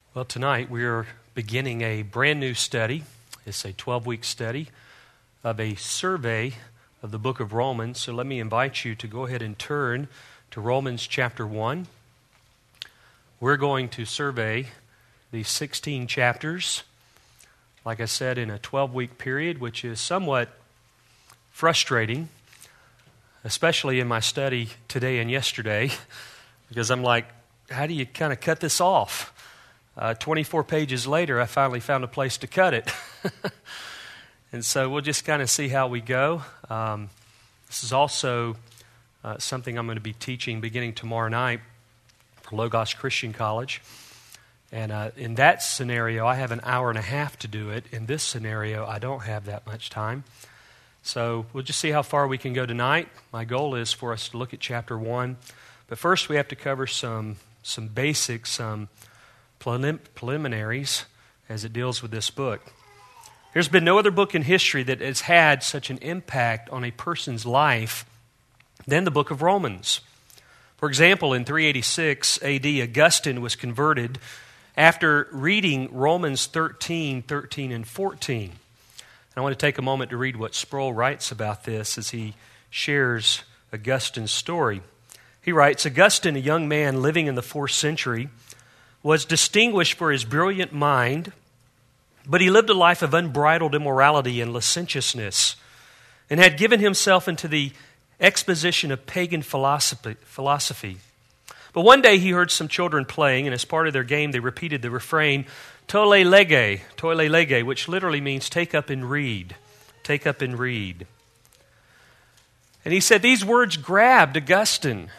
Well, tonight we are beginning a brand new study. It's a 12-week study of a survey of the book of Romans. So let me invite you to go ahead and turn to Romans chapter 1. We're going to survey these 16 chapters, like I said, in a 12-week period, which is somewhat frustrating, especially in my study today and yesterday, because I'm like, how do you kind of cut this off? 24 pages later, I finally found a place to cut it. And so we'll just kind of see how we go. This is also something I'm going to be teaching beginning tomorrow night for Logos Christian College. And in that scenario, I have an hour and a half to do it. In this scenario, I don't have that much time. So we'll just see how far we can go tonight. My goal is for us to look at chapter 1. But first, we have to cover some basics, some preliminaries as it deals with this book. There's been no other book in history that has had such an impact on a person's life than the book of Romans. For example, in 386 A.D., Augustine was converted after reading Romans 13, and 14. And I want to take a moment to read what Sproul writes about this as he shares Augustine's story. He writes, Augustine, a young man living in the 4th century, was distinguished for his brilliant mind, but he lived a life of unbridled immorality and licentiousness, and had given himself into the exposition of pagan philosophy. But one day he heard some children playing, and as part of their game they repeated the refrain, tolle lege, which literally means take up and read. Take up and read. And he said these words grabbed Augustine.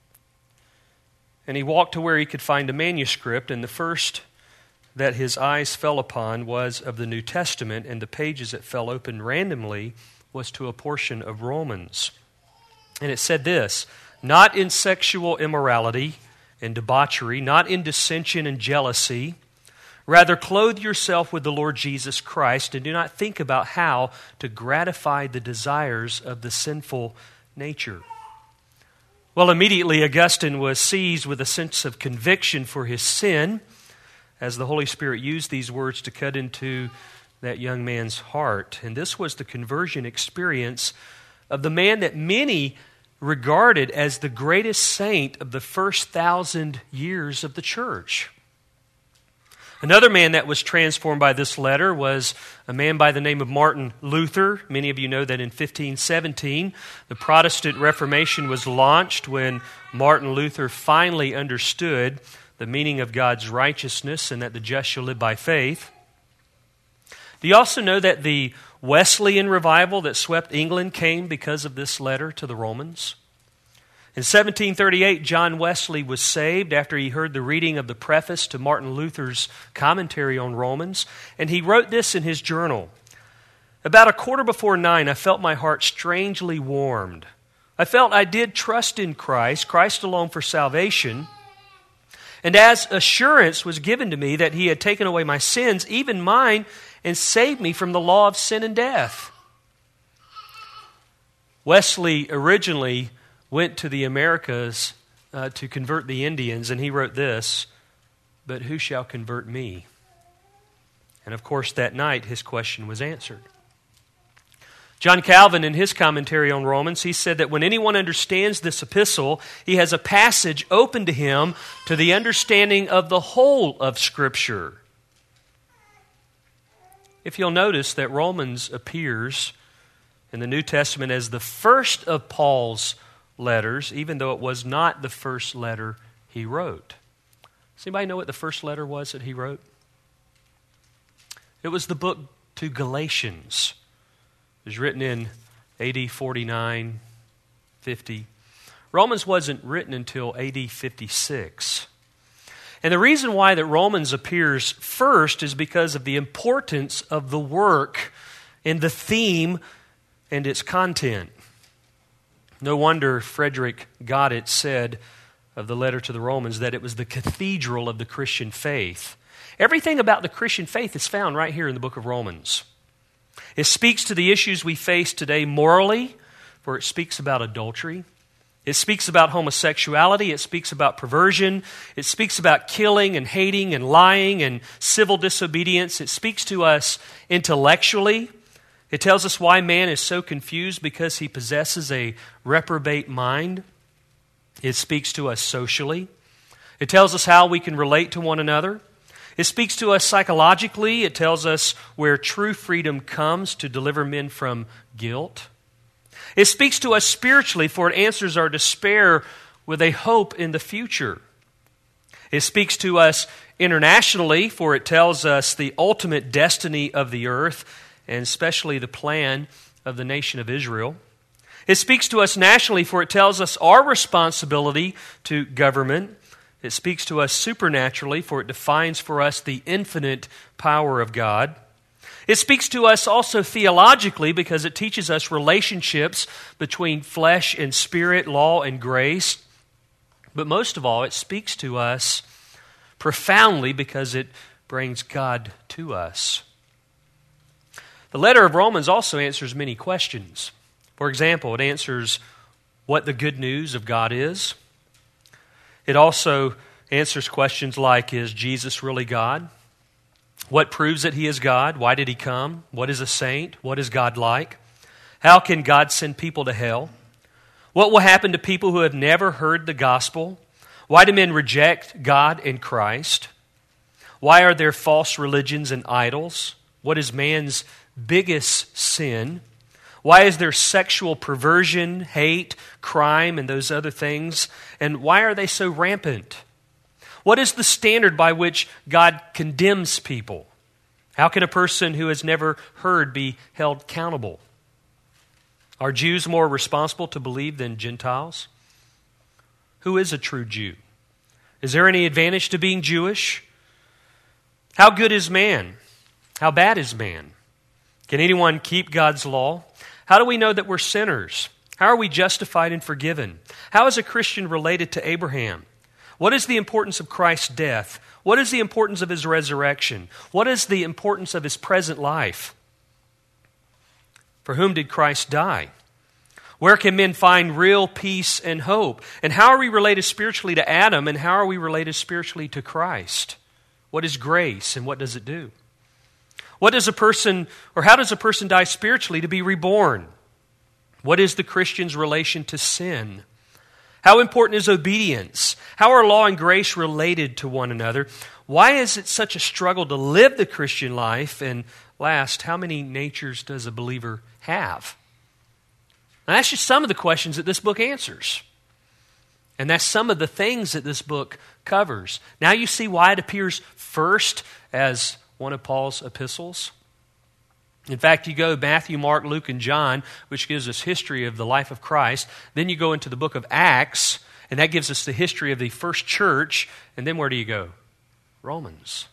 And he walked to where he could find a manuscript, and the first that his eyes fell upon was of the New Testament, and the pages that fell open randomly was to a portion of Romans. And it said this, not in sexual immorality and debauchery, not in dissension and jealousy, rather clothe yourself with the Lord Jesus Christ, and do not think about how to gratify the desires of the sinful nature. Well, immediately Augustine was seized with a sense of conviction for his sin as the Holy Spirit used these words to cut into that young man's heart. And this was the conversion experience of the man that many regarded as the greatest saint of the first 1,000 years of the church. Another man that was transformed by this letter was a man by the name of Martin Luther. Many of you know that in 1517, the Protestant Reformation was launched when Martin Luther finally understood the meaning of God's righteousness and that the just shall live by faith. Do you also know that the Wesleyan revival that swept England came because of this letter to the Romans? In 1738, John Wesley was saved after he heard the reading of the preface to Martin Luther's commentary on Romans, and he wrote this in his journal. About 9:15, I felt my heart strangely warmed. I felt I did trust in Christ alone for salvation, and as assurance was given to me that he had taken away my sins, even mine, and saved me from the law of sin and death. Wesley originally went to the Americas to convert the Indians, and he wrote this, but who shall convert me? And of course, that night, his question was answered. John Calvin, in his commentary on Romans, he said that when anyone understands this epistle, he has a passage open to him to the understanding of the whole of Scripture. If you'll notice that Romans appears in the New Testament as the first of Paul's letters, even though it was not the first letter he wrote. Does anybody know what the first letter was that he wrote? It was the book to Galatians. It was written in AD 49, 50. Romans wasn't written until AD 56. And the reason why that Romans appears first is because of the importance of the work and the theme and its content. No wonder Frederick Goddard said of the letter to the Romans that it was the cathedral of the Christian faith. Everything about the Christian faith is found right here in the book of Romans. It speaks to the issues we face today morally, for it speaks about adultery. It speaks about homosexuality. It speaks about perversion. It speaks about killing and hating and lying and civil disobedience. It speaks to us intellectually. It tells us why man is so confused because he possesses a reprobate mind. It speaks to us socially. It tells us how we can relate to one another. It speaks to us psychologically. It tells us where true freedom comes to deliver men from guilt. It speaks to us spiritually, for it answers our despair with a hope in the future. It speaks to us internationally, for it tells us the ultimate destiny of the earth, and especially the plan of the nation of Israel. It speaks to us nationally, for it tells us our responsibility to government. It speaks to us supernaturally, for it defines for us the infinite power of God. It speaks to us also theologically because it teaches us relationships between flesh and spirit, law and grace. But most of all, it speaks to us profoundly because it brings God to us. The letter of Romans also answers many questions. For example, it answers what the good news of God is. It also answers questions like, is Jesus really God? What proves that He is God? Why did He come? What is a saint? What is God like? How can God send people to hell? What will happen to people who have never heard the gospel? Why do men reject God and Christ? Why are there false religions and idols? What is man's biggest sin? Why is there sexual perversion, hate, crime, and those other things? And why are they so rampant? What is the standard by which God condemns people? How can a person who has never heard be held accountable? Are Jews more responsible to believe than Gentiles? Who is a true Jew? Is there any advantage to being Jewish? How good is man? How bad is man? Can anyone keep God's law? How do we know that we're sinners? How are we justified and forgiven? How is a Christian related to Abraham? What is the importance of Christ's death? What is the importance of His resurrection? What is the importance of His present life? For whom did Christ die? Where can men find real peace and hope? And how are we related spiritually to Adam, and how are we related spiritually to Christ? What is grace, and what does it do? How does a person die spiritually to be reborn? What is the Christian's relation to sin? How important is obedience? How are law and grace related to one another? Why is it such a struggle to live the Christian life? And last, how many natures does a believer have? Now, that's just some of the questions that this book answers. And that's some of the things that this book covers. Now you see why it appears first as one of Paul's epistles. In fact, you go Matthew, Mark, Luke, and John, which gives us history of the life of Christ. Then you go into the book of Acts, and that gives us the history of the first church. And then where do you go? Romans.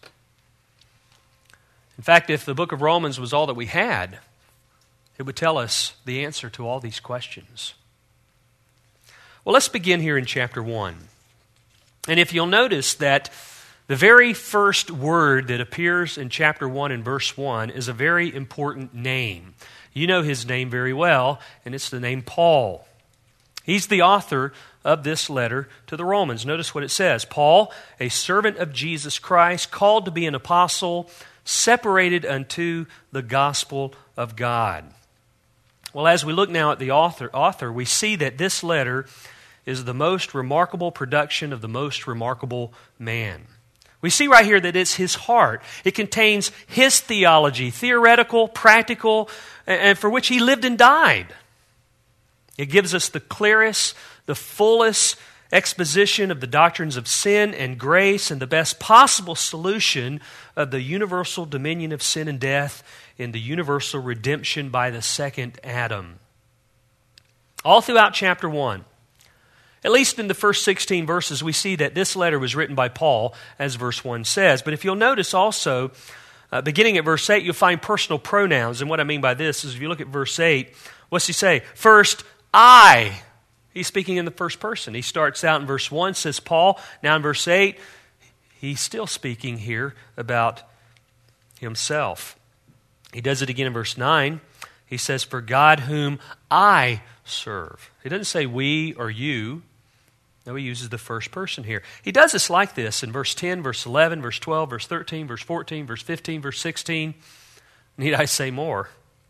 In fact, if the book of Romans was all that we had, it would tell us the answer to all these questions. Well, let's begin here in chapter 1. And if you'll notice that the very first word that appears in chapter 1 and verse 1 is a very important name. You know his name very well, and it's the name Paul. He's the author of this letter to the Romans. Notice what it says. Paul, a servant of Jesus Christ, called to be an apostle, separated unto the gospel of God. Well, as we look now at the author, we see that this letter is the most remarkable production of the most remarkable man. We see right here that it's his heart. It contains his theology, theoretical, practical, and for which he lived and died. It gives us the clearest, the fullest exposition of the doctrines of sin and grace and the best possible solution of the universal dominion of sin and death in the universal redemption by the second Adam. All throughout chapter 1, at least in the first 16 verses, we see that this letter was written by Paul, as verse 1 says. But if you'll notice also, beginning at verse 8, you'll find personal pronouns. And what I mean by this is if you look at verse 8, what's he say? First, I. He's speaking in the first person. He starts out in verse 1, says Paul. Now in verse 8, he's still speaking here about himself. He does it again in verse 9. He says, "For God whom I serve." He doesn't say we or you. No, he uses the first person here. He does this like this in verse 10, verse 11, verse 12, verse 13, verse 14, verse 15, verse 16. Need I say more?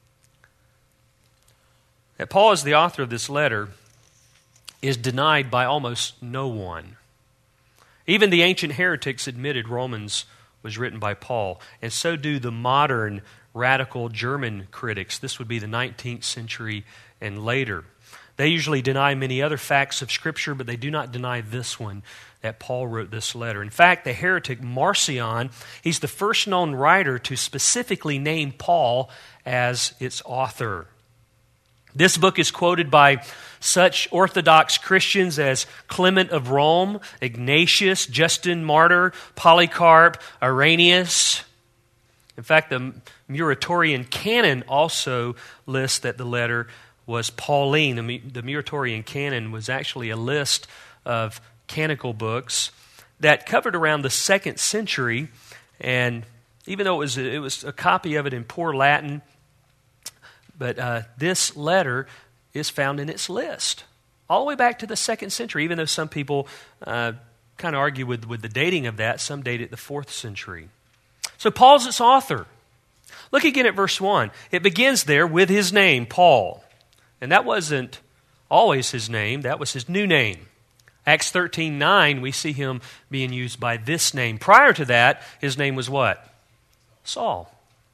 That Paul is the author of this letter is denied by almost no one. Even the ancient heretics admitted Romans was written by Paul, and so do the modern radical German critics. This would be the 19th century and later. They usually deny many other facts of Scripture, but they do not deny this one, that Paul wrote this letter. In fact, the heretic Marcion, he's the first known writer to specifically name Paul as its author. This book is quoted by such Orthodox Christians as Clement of Rome, Ignatius, Justin Martyr, Polycarp, Irenaeus. In fact, the Muratorian canon also lists that the letter was Pauline. The Muratorian canon was actually a list of canonical books that covered around the 2nd century, and even though it was a copy of it in poor Latin, but this letter is found in its list all the way back to the 2nd century, even though some people kind of argue with the dating of that. Some date it the 4th century. So Paul's its author. Look again at verse 1. It begins there with his name, Paul. And that wasn't always his name. That was his new name. Acts 13:9, we see him being used by this name. Prior to that, his name was what? Saul.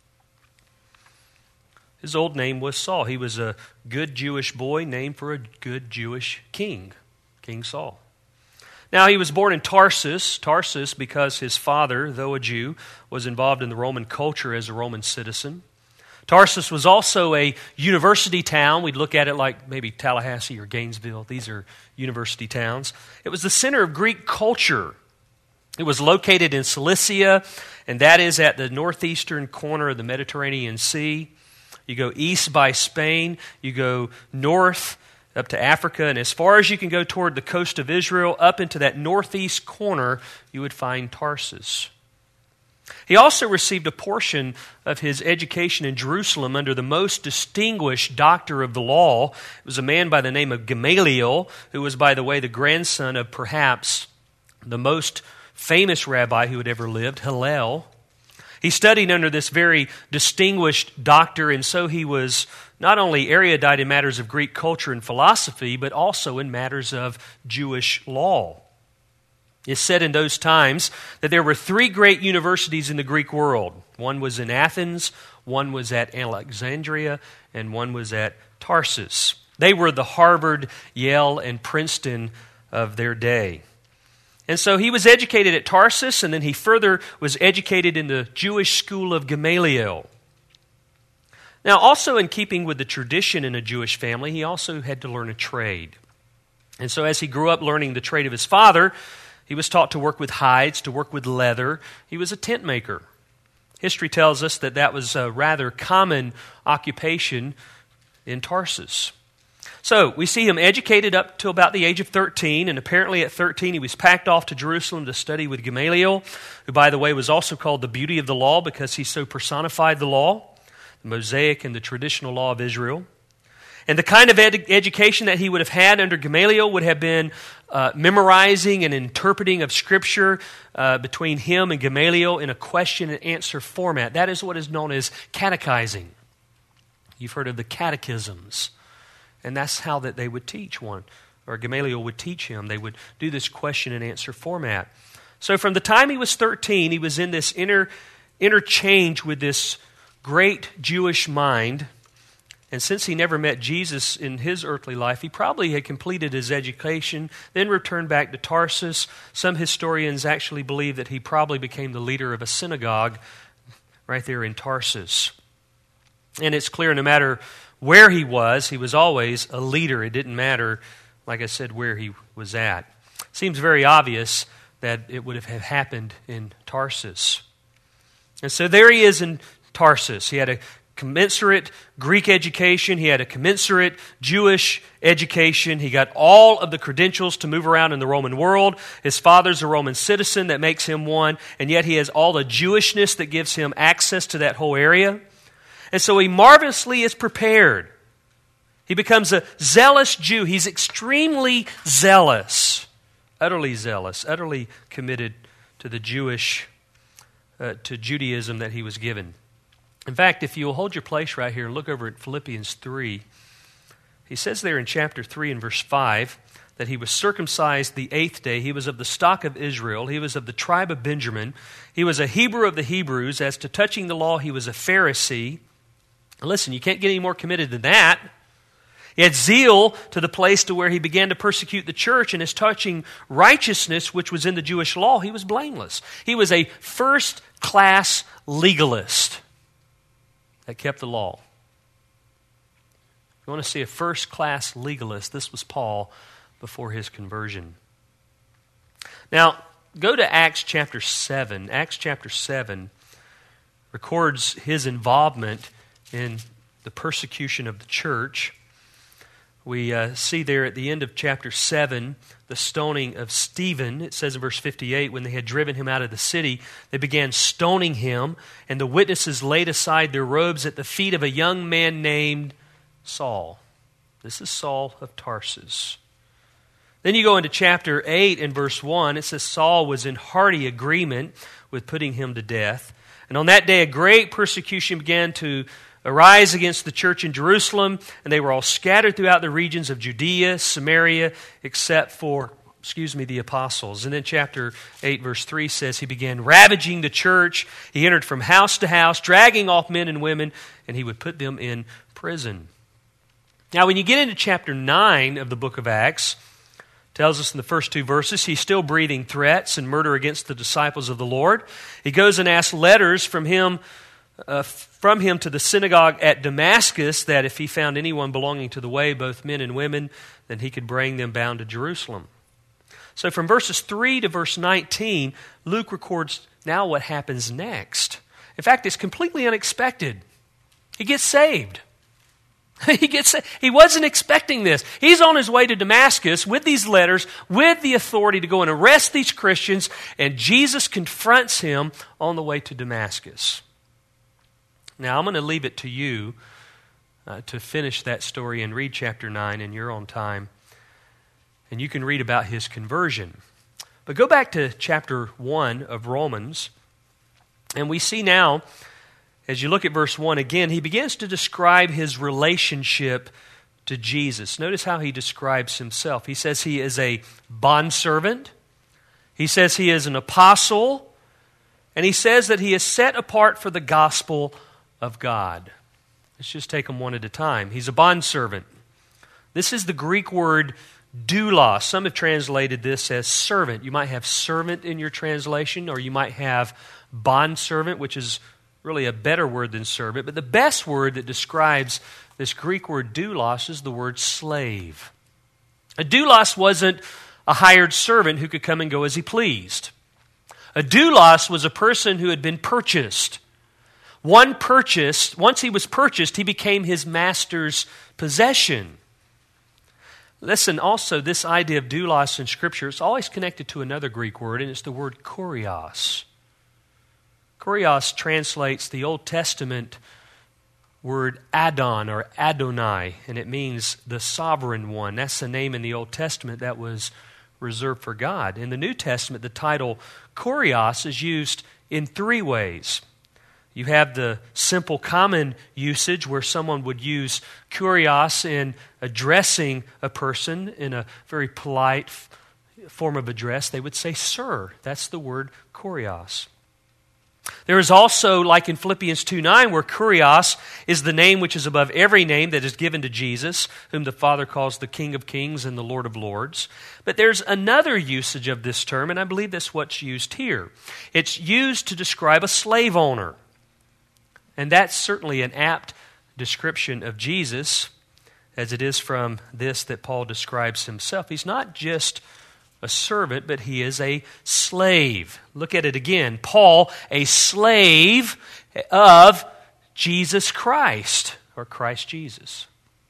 His old name was Saul. He was a good Jewish boy named for a good Jewish king, King Saul. Now, he was born in Tarsus because his father, though a Jew, was involved in the Roman culture as a Roman citizen. Tarsus was also a university town. We'd look at it like maybe Tallahassee or Gainesville. These are university towns. It was the center of Greek culture. It was located in Cilicia, and that is at the northeastern corner of the Mediterranean Sea. You go east by Spain, you go north up to Africa, and as far as you can go toward the coast of Israel, up into that northeast corner, you would find Tarsus. He also received a portion of his education in Jerusalem under the most distinguished doctor of the law. It was a man by the name of Gamaliel, who was, by the way, the grandson of perhaps the most famous rabbi who had ever lived, Hillel. He studied under this very distinguished doctor, and so he was not only erudite in matters of Greek culture and philosophy, but also in matters of Jewish law. It's said in those times that there were 3 great universities in the Greek world. One was in Athens, one was at Alexandria, and one was at Tarsus. They were the Harvard, Yale, and Princeton of their day. And so he was educated at Tarsus, and then he further was educated in the Jewish school of Gamaliel. Now, also in keeping with the tradition in a Jewish family, he also had to learn a trade. And so as he grew up learning the trade of his father, he was taught to work with hides, to work with leather. He was a tent maker. History tells us that that was a rather common occupation in Tarsus. So we see him educated up to about the age of 13, and apparently at 13 he was packed off to Jerusalem to study with Gamaliel, who, by the way, was also called the beauty of the law because he so personified the law, the Mosaic and the traditional law of Israel. And the kind of education that he would have had under Gamaliel would have been memorizing and interpreting of Scripture between him and Gamaliel in a question and answer format. That is what is known as catechizing. You've heard of the catechisms. And that's how that they would teach one, or Gamaliel would teach him. They would do this question and answer format. So from the time he was 13, he was in this interchange with this great Jewish mind. And since he never met Jesus in his earthly life, he probably had completed his education, then returned back to Tarsus. Some historians actually believe that he probably became the leader of a synagogue right there in Tarsus. And it's clear no matter where he was always a leader. It didn't matter, like I said, where he was at. Seems very obvious that it would have happened in Tarsus. And so there he is in Tarsus. He had a commensurate Greek education. He had a commensurate Jewish education. He got all of the credentials to move around in the Roman world. His father's a Roman citizen. That makes him one. And yet he has all the Jewishness that gives him access to that whole area. And so he marvelously is prepared. He becomes a zealous Jew. He's extremely zealous, utterly committed to the to Judaism that he was given. In fact, if you'll hold your place right here and look over at Philippians 3, he says there in chapter 3 and verse 5 that he was circumcised the 8th day. He was of the stock of Israel. He was of the tribe of Benjamin. He was a Hebrew of the Hebrews. As to touching the law, he was a Pharisee. Listen, you can't get any more committed than that. He had zeal to the place to where he began to persecute the church, and as touching righteousness, which was in the Jewish law, he was blameless. He was a first-class legalist that kept the law. If you want to see a first-class legalist, this was Paul before his conversion. Now, go to Acts chapter 7. Acts chapter 7 records his involvement in the persecution of the church. We see there at the end of chapter 7 the stoning of Stephen. It says in verse 58, when they had driven him out of the city, they began stoning him, and the witnesses laid aside their robes at the feet of a young man named Saul. This is Saul of Tarsus. Then you go into chapter 8 and verse 1. It says Saul was in hearty agreement with putting him to death. And on that day a great persecution began to arise against the church in Jerusalem, and they were all scattered throughout the regions of Judea, Samaria, except for, the apostles. And then chapter 8, verse 3 says, he began ravaging the church. He entered from house to house, dragging off men and women, and he would put them in prison. Now, when you get into chapter 9 of the book of Acts, it tells us in the first 2 verses, he's still breathing threats and murder against the disciples of the Lord. He goes and asks letters from him to the synagogue at Damascus, that if he found anyone belonging to the way, both men and women, then he could bring them bound to Jerusalem. So from verses 3 to verse 19, Luke records now what happens next. In fact, it's completely unexpected. He gets saved. He wasn't expecting this. He's on his way to Damascus with these letters, with the authority to go and arrest these Christians, and Jesus confronts him on the way to Damascus. Now, I'm going to leave it to you to finish that story and read chapter 9 in your own time. And you can read about his conversion. But go back to chapter 1 of Romans, and we see now, as you look at verse 1 again, he begins to describe his relationship to Jesus. Notice how he describes himself. He says he is a bondservant. He says he is an apostle. And he says that he is set apart for the gospel of God. Let's just take them one at a time. He's a bondservant. This is the Greek word doulos. Some have translated this as servant. You might have servant in your translation, or you might have bondservant, which is really a better word than servant. But the best word that describes this Greek word doulos is the word slave. A doulos wasn't a hired servant who could come and go as he pleased. A doulos was a person who had been purchased. Once he was purchased, he became his master's possession. Listen, also, this idea of doulos in Scripture is always connected to another Greek word, and it's the word kurios. Kurios translates the Old Testament word Adon or Adonai, and it means the sovereign one. That's the name in the Old Testament that was reserved for God. In the New Testament, the title kurios is used in 3 ways. You have the simple common usage where someone would use kurios in addressing a person in a very polite form of address. They would say, sir. That's the word kurios. There is also, like in Philippians 2:9, where kurios is the name which is above every name that is given to Jesus, whom the Father calls the King of Kings and the Lord of Lords. But there's another usage of this term, and I believe that's what's used here. It's used to describe a slave owner. And that's certainly an apt description of Jesus, as it is from this that Paul describes himself. He's not just a servant, but he is a slave. Look at it again. Paul, a slave of Jesus Christ, or Christ Jesus.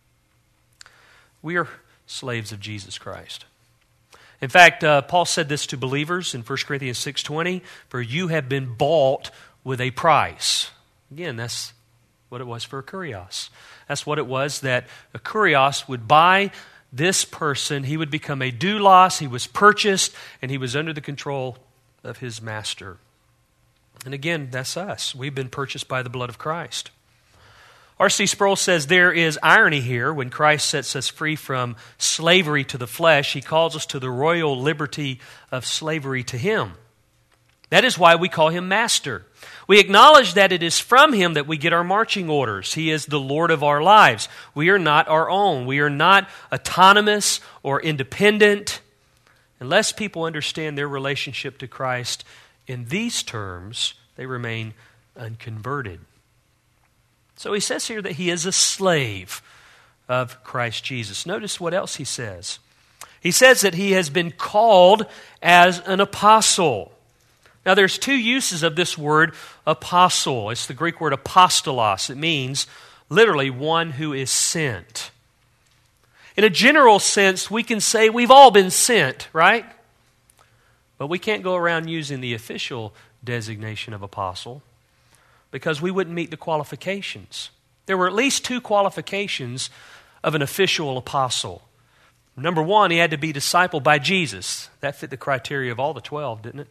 We are slaves of Jesus Christ. In fact, Paul said this to believers in 1 Corinthians 6:20, for you have been bought with a price. Again, that's what it was for a kurios. That's what it was that a kurios would buy this person. He would become a doulos. He was purchased, and he was under the control of his master. And again, that's us. We've been purchased by the blood of Christ. R.C. Sproul says there is irony here. When Christ sets us free from slavery to the flesh, he calls us to the royal liberty of slavery to him. That is why we call him master. We acknowledge that it is from him that we get our marching orders. He is the Lord of our lives. We are not our own. We are not autonomous or independent. Unless people understand their relationship to Christ in these terms, they remain unconverted. So he says here that he is a slave of Christ Jesus. Notice what else he says. He says that he has been called as an apostle. Now there's two uses of this word apostle. It's the Greek word apostolos. It means literally one who is sent. In a general sense, we can say we've all been sent, right? But we can't go around using the official designation of apostle because we wouldn't meet the qualifications. There were at least two qualifications of an official apostle. Number one, he had to be discipled by Jesus. That fit the criteria of all the 12, didn't it?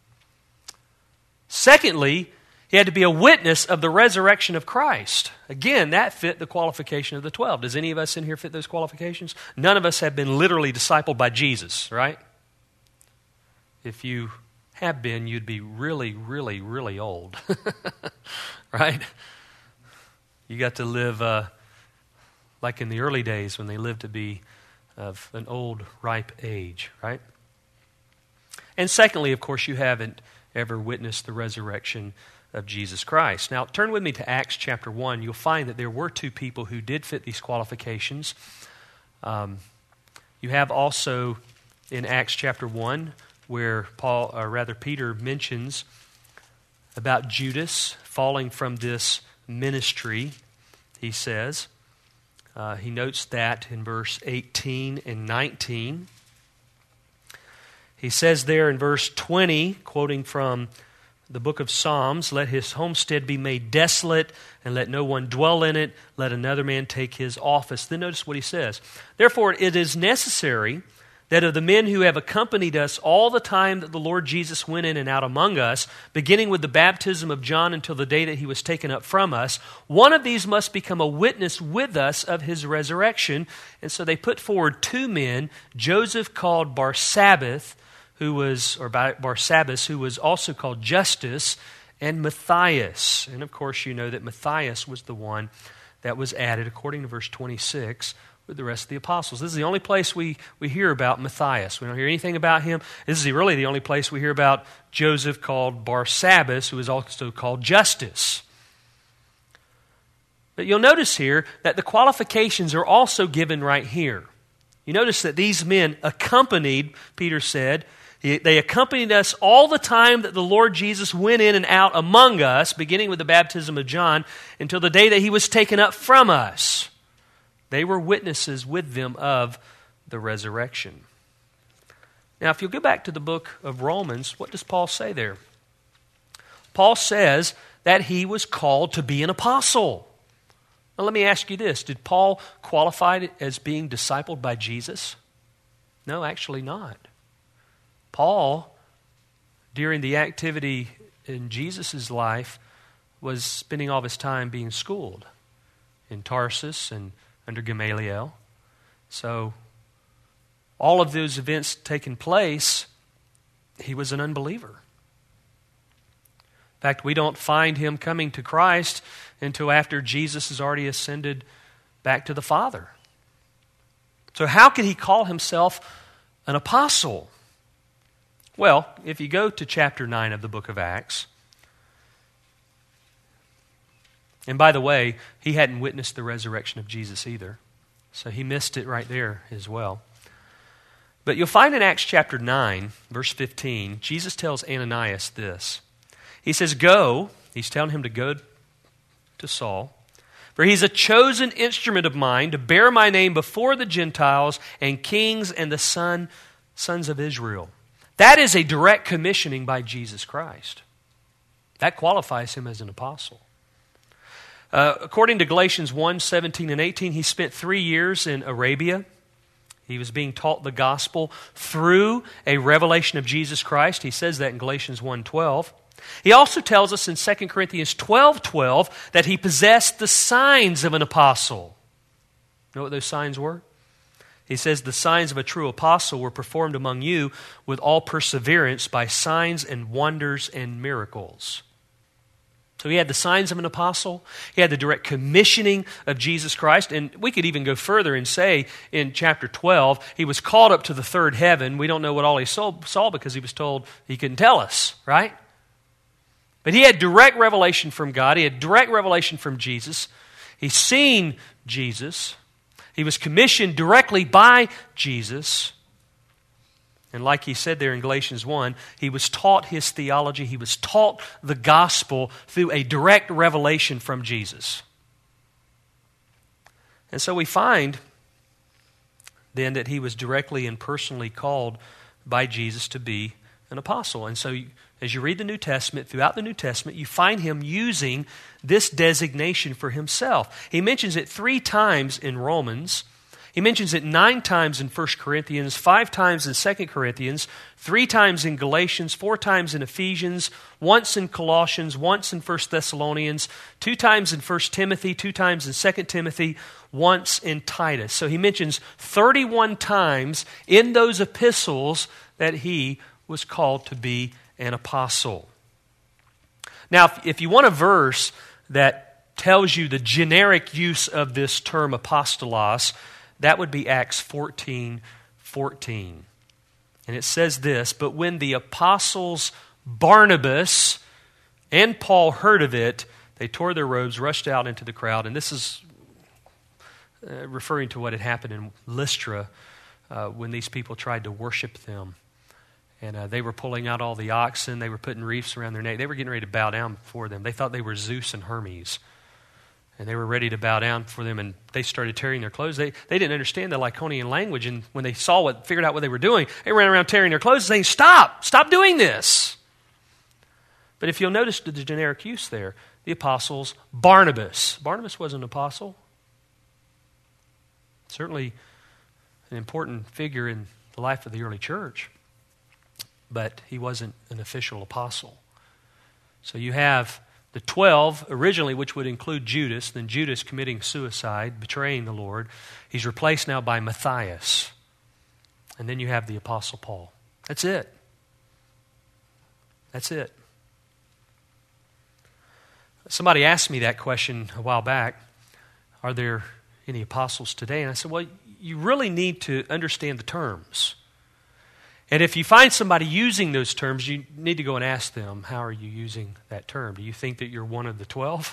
Secondly, he had to be a witness of the resurrection of Christ. Again, that fit the qualification of the 12. Does any of us in here fit those qualifications? None of us have been literally discipled by Jesus, right? If you have been, you'd be really, really, really old, right? You got to live like in the early days when they lived to be of an old, ripe age, right? And secondly, of course, you haven't ever witnessed the resurrection of Jesus Christ. Now, turn with me to Acts chapter 1. You'll find that there were two people who did fit these qualifications. You have also in Acts chapter 1 where Peter mentions about Judas falling from this ministry. He says, he notes that in verse 18 and 19. He says there in verse 20, quoting from the book of Psalms, "Let his homestead be made desolate, and let no one dwell in it. Let another man take his office." Then notice what he says. "Therefore it is necessary that of the men who have accompanied us all the time that the Lord Jesus went in and out among us, beginning with the baptism of John until the day that he was taken up from us, one of these must become a witness with us of his resurrection." And so they put forward two men, Joseph called Barsabbas, who was also called Justus, and Matthias. And of course you know that Matthias was the one that was added, according to verse 26, with the rest of the apostles. This is the only place we hear about Matthias. We don't hear anything about him. This is really the only place we hear about Joseph called Barsabbas, who is also called Justus. But you'll notice here that the qualifications are also given right here. You notice that these men accompanied, Peter said, they accompanied us all the time that the Lord Jesus went in and out among us, beginning with the baptism of John, until the day that he was taken up from us. They were witnesses with them of the resurrection. Now, if you'll go back to the book of Romans, what does Paul say there? Paul says that he was called to be an apostle. Now, let me ask you this. Did Paul qualify as being discipled by Jesus? No, actually not. Paul, during the activity in Jesus' life, was spending all of his time being schooled in Tarsus and under Gamaliel. So, all of those events taking place, he was an unbeliever. In fact, we don't find him coming to Christ until after Jesus has already ascended back to the Father. So how could he call himself an apostle? Well, if you go to chapter 9 of the book of Acts, and by the way, he hadn't witnessed the resurrection of Jesus either, so he missed it right there as well. But you'll find in Acts chapter 9, verse 15, Jesus tells Ananias this. He says, "Go," he's telling him to go to Saul, "for he's a chosen instrument of mine to bear my name before the Gentiles and kings and the sons of Israel." That is a direct commissioning by Jesus Christ. That qualifies him as an apostle. According to Galatians 1:17 and 18, he spent 3 years in Arabia. He was being taught the gospel through a revelation of Jesus Christ. He says that in Galatians 1:12. He also tells us in 2 Corinthians 12:12 that he possessed the signs of an apostle. You know what those signs were? He says, the signs of a true apostle were performed among you with all perseverance by signs and wonders and miracles. So he had the signs of an apostle. He had the direct commissioning of Jesus Christ. And we could even go further and say in chapter 12, he was called up to the third heaven. We don't know what all he saw because he was told he couldn't tell us, right? But he had direct revelation from God. He had direct revelation from Jesus. He's seen Jesus. He was commissioned directly by Jesus. And like he said there in Galatians 1, he was taught his theology. He was taught the gospel through a direct revelation from Jesus. And so we find then that he was directly and personally called by Jesus to be an apostle. And so as you read the New Testament, throughout the New Testament, you find him using this designation for himself. He mentions it 3 times in Romans. He mentions it 9 times in 1 Corinthians, 5 times in 2 Corinthians, 3 times in Galatians, 4 times in Ephesians, once in Colossians, once in 1 Thessalonians, 2 times in 1 Timothy, 2 times in 2 Timothy, once in Titus. So he mentions 31 times in those epistles that he was called to be an apostle. Now, if you want a verse that tells you the generic use of this term apostolos, that would be Acts 14:14. And it says this, "But when the apostles Barnabas and Paul heard of it, they tore their robes, rushed out into the crowd." And this is referring to what had happened in Lystra when these people tried to worship them. And they were pulling out all the oxen. They were putting wreaths around their neck. They were getting ready to bow down before them. They thought they were Zeus and Hermes. And they were ready to bow down for them. And they started tearing their clothes. They didn't understand the Lycaonian language. And when they figured out what they were doing, they ran around tearing their clothes saying, "Stop! Stop doing this!" But if you'll notice the generic use there, the apostles Barnabas. Barnabas was an apostle. Certainly an important figure in the life of the early church. But he wasn't an official apostle. So you have the 12 originally, which would include Judas, then Judas committing suicide, betraying the Lord. He's replaced now by Matthias. And then you have the Apostle Paul. That's it. That's it. Somebody asked me that question a while back. Are there any apostles today? And I said, well, you really need to understand the terms. And if you find somebody using those terms, you need to go and ask them, how are you using that term? Do you think that you're one of the 12?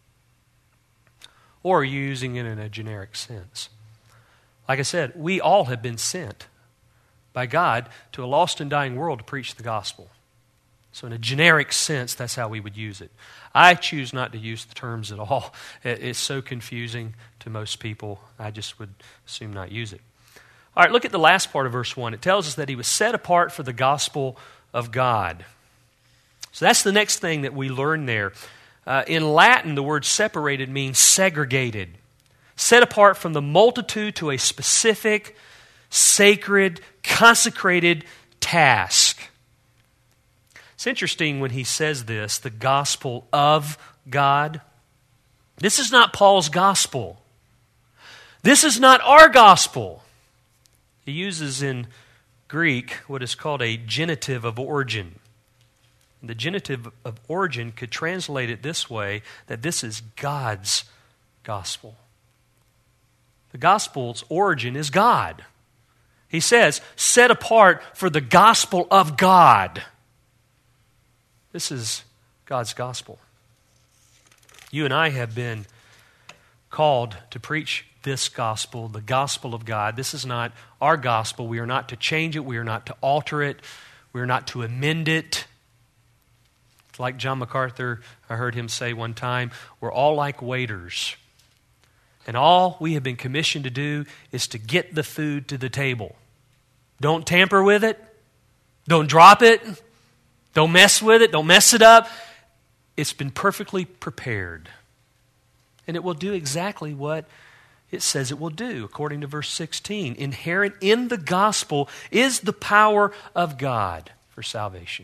Or are you using it in a generic sense? Like I said, we all have been sent by God to a lost and dying world to preach the gospel. So in a generic sense, that's how we would use it. I choose not to use the terms at all. It's so confusing to most people, I just would assume not use it. All right, look at the last part of verse 1. It tells us that he was set apart for the gospel of God. So that's the next thing that we learn there. In Latin, the word separated means segregated. Set apart from the multitude to a specific, sacred, consecrated task. It's interesting when he says this, the gospel of God. This is not Paul's gospel. This is not our gospel. He uses in Greek what is called a genitive of origin. The genitive of origin could translate it this way, that this is God's gospel. The gospel's origin is God. He says, set apart for the gospel of God. This is God's gospel. You and I have been called to preach this gospel, the gospel of God. This is not our gospel. We are not to change it. We are not to alter it. We are not to amend it. It's like John MacArthur, I heard him say one time, we're all like waiters. And all we have been commissioned to do is to get the food to the table. Don't tamper with it. Don't drop it. Don't mess with it. Don't mess it up. It's been perfectly prepared. And it will do exactly what it says it will do, according to verse 16. Inherent in the gospel is the power of God for salvation.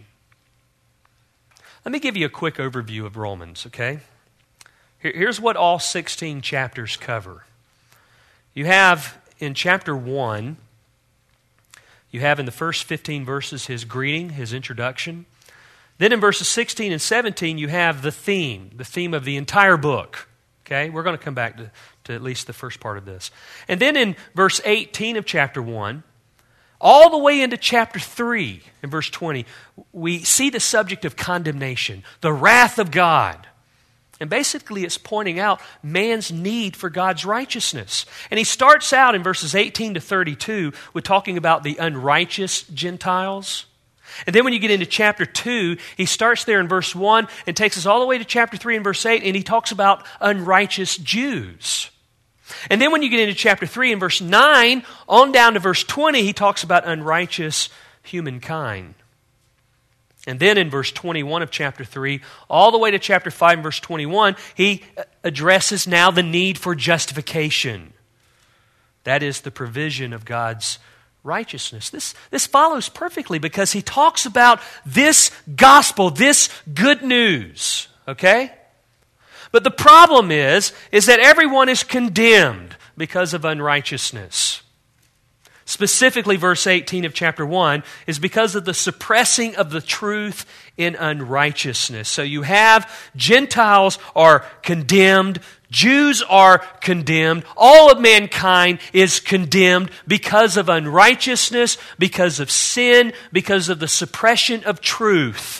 Let me give you a quick overview of Romans, okay? Here's what all 16 chapters cover. You have in chapter 1, you have in the first 15 verses his greeting, his introduction. Then in verses 16 and 17, you have the theme of the entire book. Okay, we're going to come back to at least the first part of this. And then in verse 18 of chapter 1, all the way into chapter 3, in verse 20, we see the subject of condemnation, the wrath of God. And basically it's pointing out man's need for God's righteousness. And he starts out in verses 18 to 32 with talking about the unrighteous Gentiles. And then when you get into chapter 2, he starts there in verse 1 and takes us all the way to chapter 3 and verse 8, and he talks about unrighteous Jews. And then when you get into chapter 3 and verse 9, on down to verse 20, he talks about unrighteous humankind. And then in verse 21 of chapter 3, all the way to chapter 5 and verse 21, he addresses now the need for justification. That is the provision of God's righteousness. This follows perfectly because he talks about this gospel, this good news, okay? But the problem is that everyone is condemned because of unrighteousness. Specifically, verse 18 of chapter 1 is because of the suppressing of the truth in unrighteousness. So you have Gentiles are condemned, Jews are condemned, all of mankind is condemned because of unrighteousness, because of sin, because of the suppression of truth.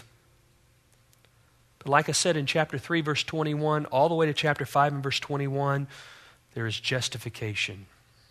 But like I said in chapter 3, verse 21, all the way to chapter 5 and verse 21, there is justification.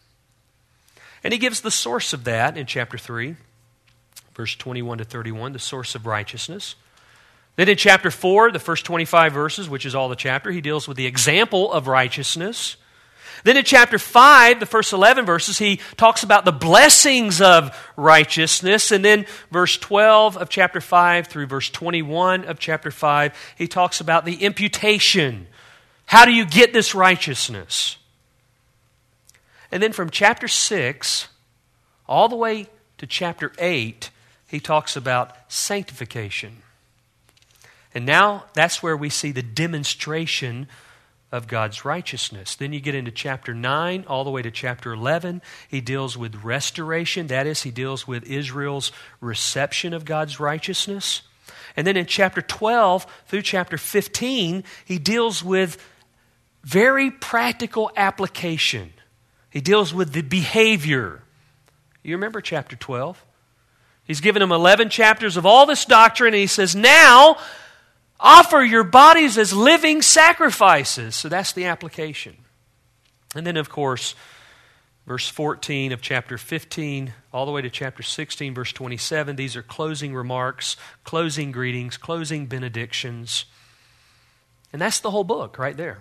And he gives the source of that in chapter 3, verse 21 to 31, the source of righteousness. Then in chapter 4, the first 25 verses, which is all the chapter, he deals with the example of righteousness. Then in chapter 5, the first 11 verses, he talks about the blessings of righteousness. And then verse 12 of chapter 5 through verse 21 of chapter 5, he talks about the imputation. How do you get this righteousness? And then from chapter 6 all the way to chapter 8, he talks about sanctification. And now that's where we see the demonstration of God's righteousness. Then you get into chapter 9 all the way to chapter 11. He deals with restoration. That is, he deals with Israel's reception of God's righteousness. And then in chapter 12 through chapter 15, he deals with very practical application. He deals with the behavior. You remember chapter 12? He's given them 11 chapters of all this doctrine, and he says, now offer your bodies as living sacrifices. So that's the application. And then, of course, verse 14 of chapter 15, all the way to chapter 16, verse 27, these are closing remarks, closing greetings, closing benedictions. And that's the whole book right there.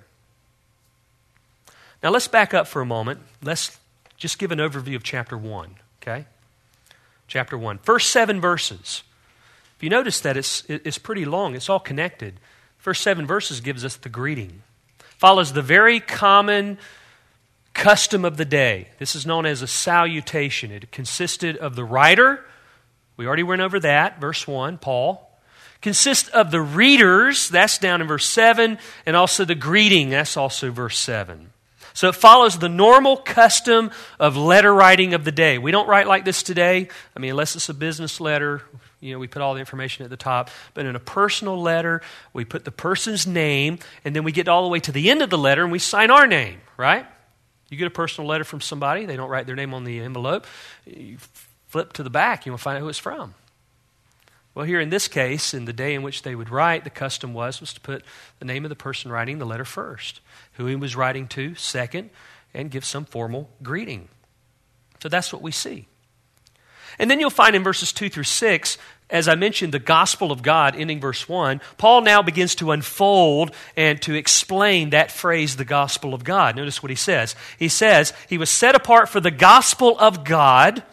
Now let's back up for a moment. Let's just give an overview of chapter 1, okay? Chapter 1. First 7 verses. If you notice that it's pretty long, it's all connected. First 7 verses gives us the greeting. Follows the very common custom of the day. This is known as a salutation. It consisted of the writer. We already went over that, verse 1, Paul. Consists of the readers, that's down in verse 7, and also the greeting, that's also verse 7. So it follows the normal custom of letter writing of the day. We don't write like this today. I mean, unless it's a business letter, we put all the information at the top. But in a personal letter, we put the person's name, and then we get all the way to the end of the letter, and we sign our name, right? You get a personal letter from somebody, they don't write their name on the envelope. You flip to the back, you will find out who it's from. Well, here in this case, in the day in which they would write, the custom was to put the name of the person writing the letter first, who he was writing to second, and give some formal greeting. So that's what we see. And then you'll find in verses 2 through 6, as I mentioned, the gospel of God, ending verse 1, Paul now begins to unfold and to explain that phrase, the gospel of God. Notice what he says. He says, he was set apart for the gospel of God,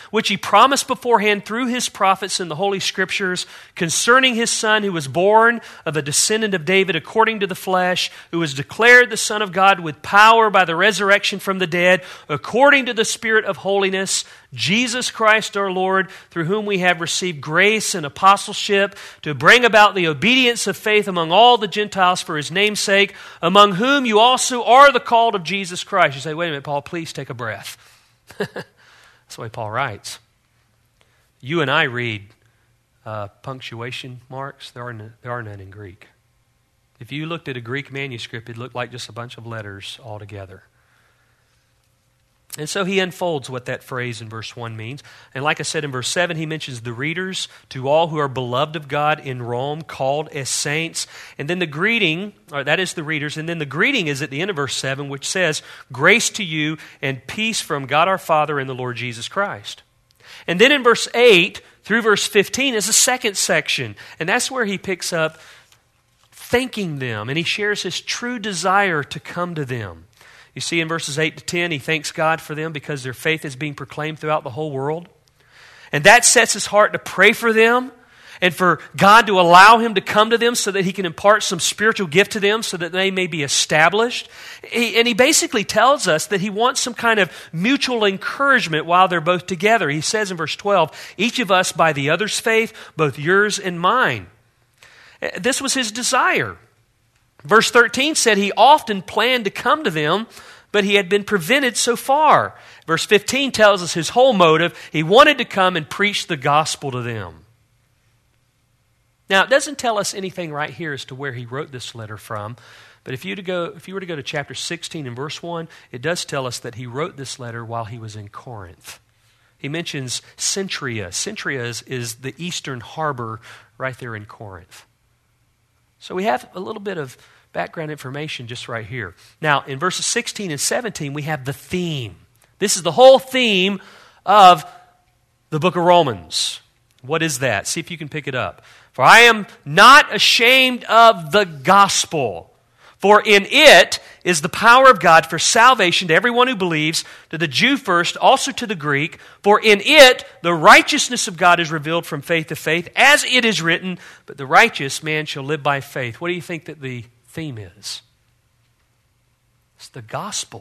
which he promised beforehand through his prophets in the Holy Scriptures concerning his Son, who was born of a descendant of David according to the flesh, who was declared the Son of God with power by the resurrection from the dead, according to the Spirit of holiness, Jesus Christ our Lord, through whom we have received grace and apostleship to bring about the obedience of faith among all the Gentiles for his name's sake, among whom you also are the called of Jesus Christ. You say, wait a minute, Paul, please take a breath. That's the way Paul writes. You and I read punctuation marks. There are none in Greek. If you looked at a Greek manuscript, it'd look like just a bunch of letters all together. And so he unfolds what that phrase in verse 1 means. And like I said in verse 7, he mentions the readers, to all who are beloved of God in Rome, called as saints. And then the greeting, or that is the readers, and then the greeting is at the end of verse 7, which says, grace to you and peace from God our Father and the Lord Jesus Christ. And then in verse 8 through verse 15 is a second section. And that's where he picks up thanking them, and he shares his true desire to come to them. You see in verses 8 to 10, he thanks God for them because their faith is being proclaimed throughout the whole world. And that sets his heart to pray for them and for God to allow him to come to them so that he can impart some spiritual gift to them so that they may be established. And he basically tells us that he wants some kind of mutual encouragement while they're both together. He says in verse 12, each of us by the other's faith, both yours and mine. This was his desire. Verse 13 said he often planned to come to them, but he had been prevented so far. Verse 15 tells us his whole motive. He wanted to come and preach the gospel to them. Now, it doesn't tell us anything right here as to where he wrote this letter from, but if you were to go to chapter 16 and verse 1, it does tell us that he wrote this letter while he was in Corinth. He mentions Cenchrea. Cenchrea is the eastern harbor right there in Corinth. So we have a little bit of background information just right here. Now, in verses 16 and 17, we have the theme. This is the whole theme of the book of Romans. What is that? See if you can pick it up. For I am not ashamed of the gospel, for in it is the power of God for salvation to everyone who believes, to the Jew first, also to the Greek. For in it the righteousness of God is revealed from faith to faith, as it is written, but the righteous man shall live by faith. What do you think that the theme is? It's the gospel.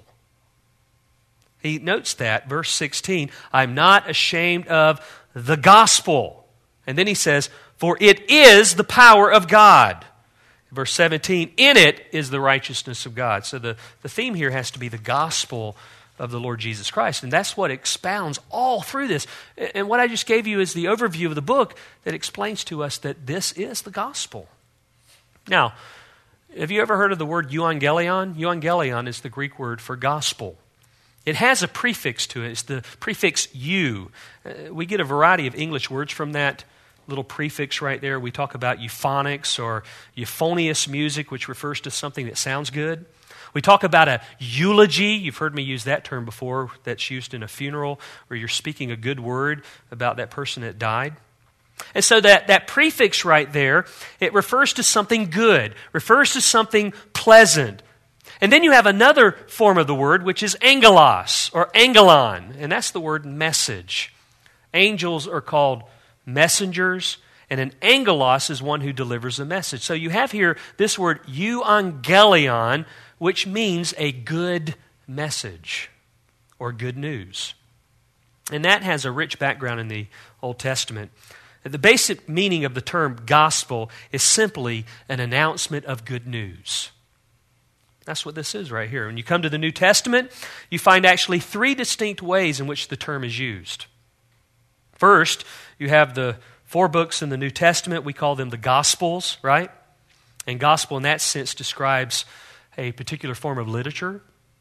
He notes that, verse 16, I'm not ashamed of the gospel. And then he says, for it is the power of God. Verse 17, in it is the righteousness of God. So the theme here has to be the gospel of the Lord Jesus Christ. And that's what expounds all through this. And what I just gave you is the overview of the book that explains to us that this is the gospel. Now, have you ever heard of the word euangelion? Euangelion is the Greek word for gospel. It has a prefix to it. It's the prefix eu. We get a variety of English words from that little prefix right there. We talk about euphonics or euphonious music, which refers to something that sounds good. We talk about a eulogy. You've heard me use that term before. That's used in a funeral where you're speaking a good word about that person that died. And so that prefix right there, it refers to something good, refers to something pleasant. And then you have another form of the word, which is angelos or angelon, and that's the word message. Angels are called messengers, and an angelos is one who delivers a message. So you have here this word euangelion, which means a good message or good news. And that has a rich background in the Old Testament. The basic meaning of the term gospel is simply an announcement of good news. That's what this is right here. When you come to the New Testament, you find actually three distinct ways in which the term is used. First, you have the 4 books in the New Testament. We call them the Gospels, right? And gospel in that sense describes a particular form of literature.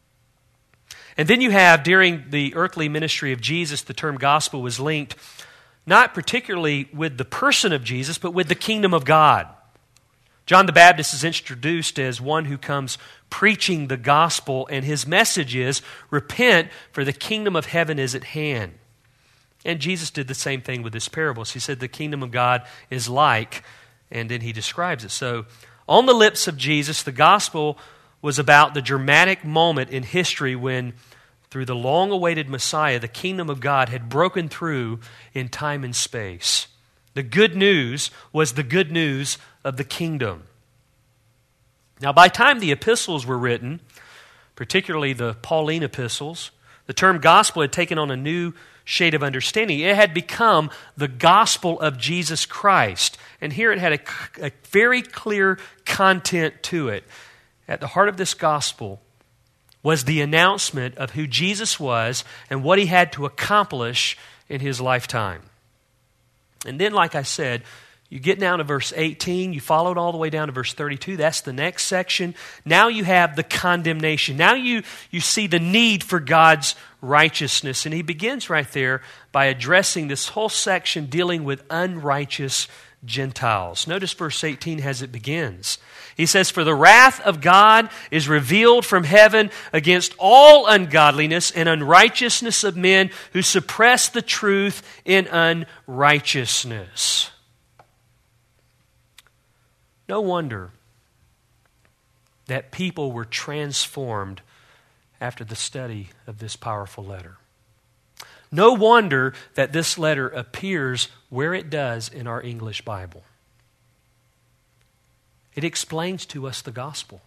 And then you have, during the earthly ministry of Jesus, the term gospel was linked not particularly with the person of Jesus, but with the kingdom of God. John the Baptist is introduced as one who comes preaching the gospel, and his message is, repent, for the kingdom of heaven is at hand. And Jesus did the same thing with his parables. He said the kingdom of God is like, and then he describes it. So on the lips of Jesus, the gospel was about the dramatic moment in history when through the long-awaited Messiah, the kingdom of God had broken through in time and space. The good news was the good news of the kingdom. Now, by the time the epistles were written, particularly the Pauline epistles, the term gospel had taken on a new shade of understanding. It had become the gospel of Jesus Christ. And here it had a very clear content to it. At the heart of this gospel was the announcement of who Jesus was and what he had to accomplish in his lifetime. And then, like I said, you get down to verse 18, you followed all the way down to verse 32, that's the next section. Now you have the condemnation. Now you see the need for God's righteousness. And he begins right there by addressing this whole section dealing with unrighteous Gentiles. Notice verse 18 as it begins. He says, "For the wrath of God is revealed from heaven against all ungodliness and unrighteousness of men who suppress the truth in unrighteousness." No wonder that people were transformed after the study of this powerful letter. No wonder that this letter appears where it does in our English Bible. It explains to us the gospel.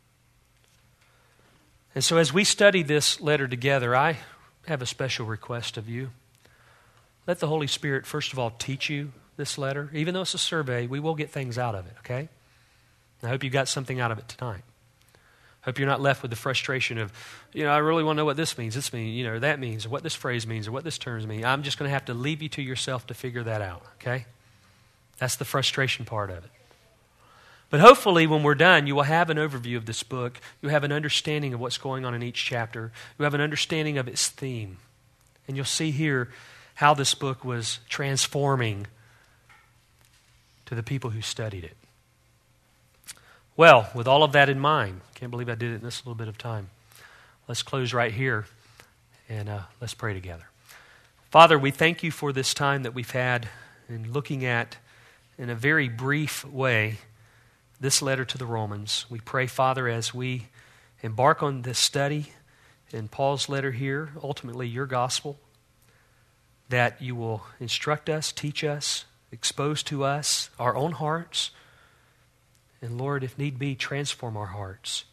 And so as we study this letter together, I have a special request of you. Let the Holy Spirit, first of all, teach you this letter. Even though it's a survey, we will get things out of it, okay? I hope you got something out of it tonight. I hope you're not left with the frustration of, I really want to know what this means, that means, or what this phrase means, or what this term means. I'm just going to have to leave you to yourself to figure that out, okay? That's the frustration part of it. But hopefully when we're done, you will have an overview of this book. You'll have an understanding of what's going on in each chapter. You'll have an understanding of its theme. And you'll see here how this book was transforming to the people who studied it. Well, with all of that in mind, can't believe I did it in this little bit of time. Let's close right here and let's pray together. Father, we thank you for this time that we've had in looking at, in a very brief way, this letter to the Romans. We pray, Father, as we embark on this study in Paul's letter here, ultimately your gospel, that you will instruct us, teach us, expose to us our own hearts, and Lord, if need be, transform our hearts.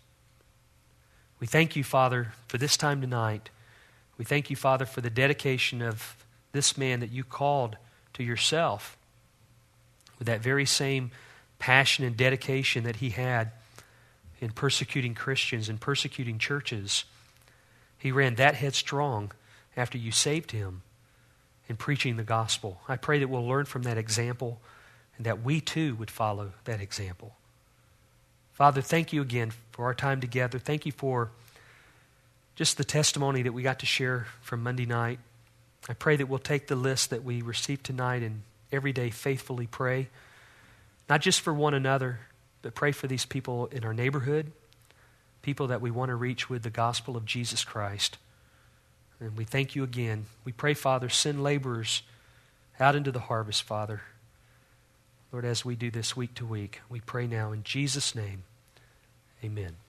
We thank you, Father, for this time tonight. We thank you, Father, for the dedication of this man that you called to yourself with that very same passion and dedication that he had in persecuting Christians and persecuting churches. He ran that headstrong after you saved him in preaching the gospel. I pray that we'll learn from that example and that we too would follow that example. Father, thank you again for our time together. Thank you for just the testimony that we got to share from Monday night. I pray that we'll take the list that we received tonight and every day faithfully pray, not just for one another, but pray for these people in our neighborhood, people that we want to reach with the gospel of Jesus Christ. And we thank you again. We pray, Father, send laborers out into the harvest, Father. Lord, as we do this week to week, we pray now in Jesus' name. Amen.